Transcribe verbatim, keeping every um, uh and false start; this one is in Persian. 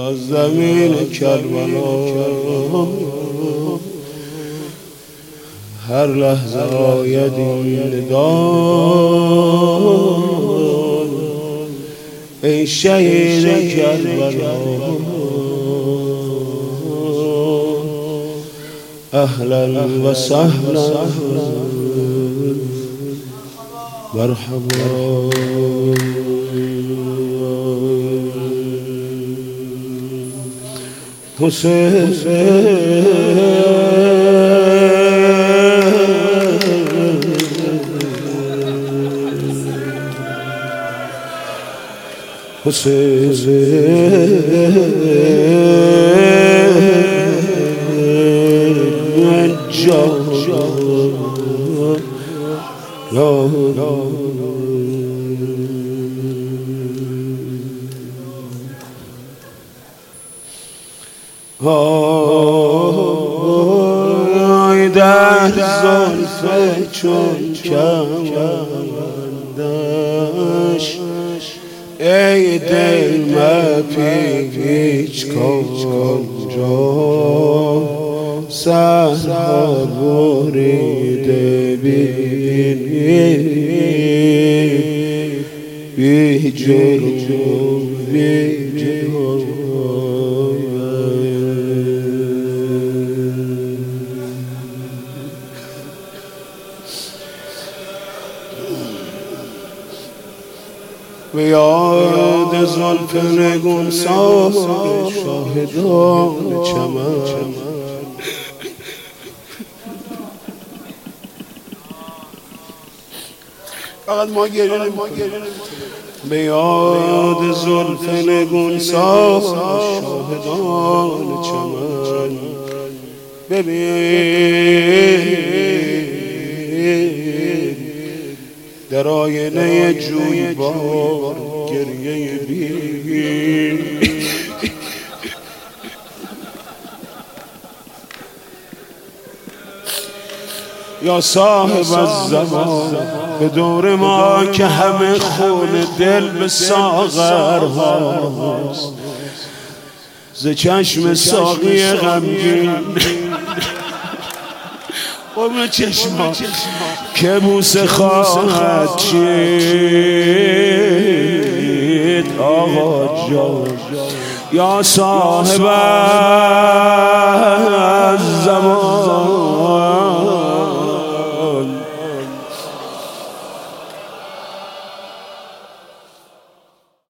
از زمین کربلا هر لحظه آید این ندا ای شهید کربلا اهلا و سهلا مرحبا حسین حسین آی در زلف چون کمندش ای دل مپیچ کجا سرها بریده بینی بی جرم بی جرم به یاد زلف نگونسار شاهدان چمن فقط ما گریه نمی‌کنیم به یاد زلف نگونسار شاهدان چمن ببین در آینه جویبار گریه بین یا صاحب الزمان به دور ما که همه خون دل به ساغر هاست ز چشم ساقی غمگین قرم چشما که بوسه خواهد چید آقا جان یا صاحب الزمان